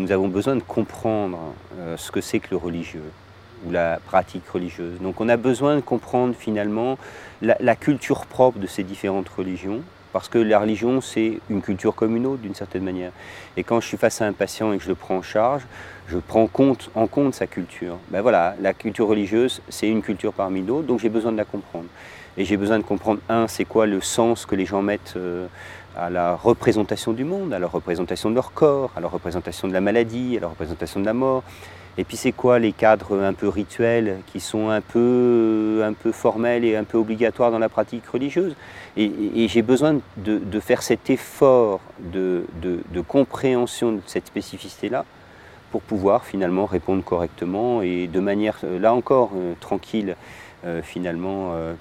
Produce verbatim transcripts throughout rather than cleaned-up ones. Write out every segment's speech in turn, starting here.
nous avons besoin de comprendre euh, ce que c'est que le religieux ou la pratique religieuse. Donc on a besoin de comprendre finalement la, la culture propre de ces différentes religions, parce que la religion c'est une culture comme une autre d'une certaine manière. Et quand je suis face à un patient et que je le prends en charge, je prends compte, en compte sa culture. Ben voilà, la culture religieuse c'est une culture parmi d'autres, donc j'ai besoin de la comprendre. Et j'ai besoin de comprendre, un, c'est quoi le sens que les gens mettent euh, à la représentation du monde, à la représentation de leur corps, à la représentation de la maladie, à la représentation de la mort. Et puis c'est quoi les cadres un peu rituels qui sont un peu, un peu formels et un peu obligatoires dans la pratique religieuse. Et, et, et j'ai besoin de, de faire cet effort de, de, de compréhension de cette spécificité-là pour pouvoir finalement répondre correctement et de manière, là encore, euh, tranquille, euh, finalement, euh,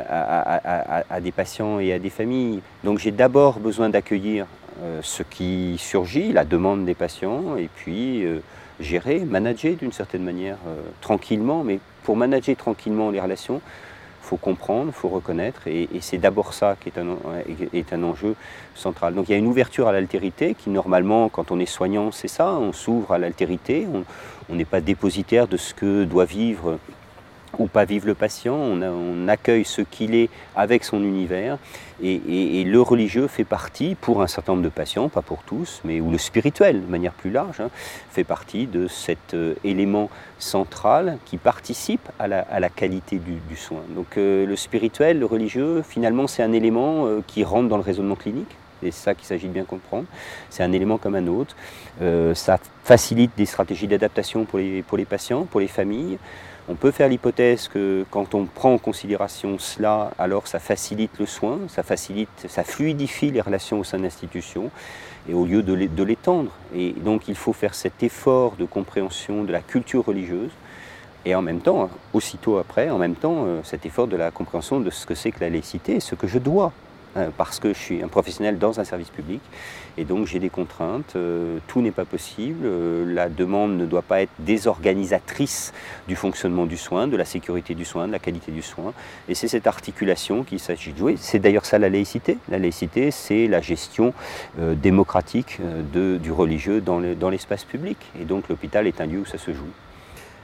à, à, à, à des patients et à des familles. Donc j'ai d'abord besoin d'accueillir euh, ce qui surgit, la demande des patients, et puis euh, gérer, manager d'une certaine manière, euh, tranquillement. Mais pour manager tranquillement les relations, il faut comprendre, il faut reconnaître, et, et c'est d'abord ça qui est un, est un enjeu central. Donc il y a une ouverture à l'altérité qui, normalement, quand on est soignant, c'est ça, on s'ouvre à l'altérité, on n'est pas dépositaire de ce que doit vivre ou pas vivre le patient, on, a, on accueille ce qu'il est avec son univers, et, et, et le religieux fait partie, pour un certain nombre de patients, pas pour tous, mais ou le spirituel de manière plus large, hein, fait partie de cet euh, élément central qui participe à la, à la qualité du, du soin. Donc euh, le spirituel, le religieux, finalement c'est un élément euh, qui rentre dans le raisonnement clinique. C'est ça qu'il s'agit de bien comprendre. C'est un élément comme un autre. Euh, ça facilite des stratégies d'adaptation pour les, pour les patients, pour les familles. On peut faire l'hypothèse que quand on prend en considération cela, alors ça facilite le soin, ça facilite, ça fluidifie les relations au sein de l'institution, et au lieu de l'étendre. Et donc il faut faire cet effort de compréhension de la culture religieuse, et en même temps, aussitôt après, en même temps, cet effort de la compréhension de ce que c'est que la laïcité, ce que je dois. Parce que je suis un professionnel dans un service public et donc j'ai des contraintes, euh, tout n'est pas possible, euh, la demande ne doit pas être désorganisatrice du fonctionnement du soin, de la sécurité du soin, de la qualité du soin, et c'est cette articulation qu'il s'agit de jouer. C'est d'ailleurs ça la laïcité. La laïcité, c'est la gestion euh, démocratique euh, de, du religieux dans l'espace public, et donc l'hôpital est un lieu où ça se joue.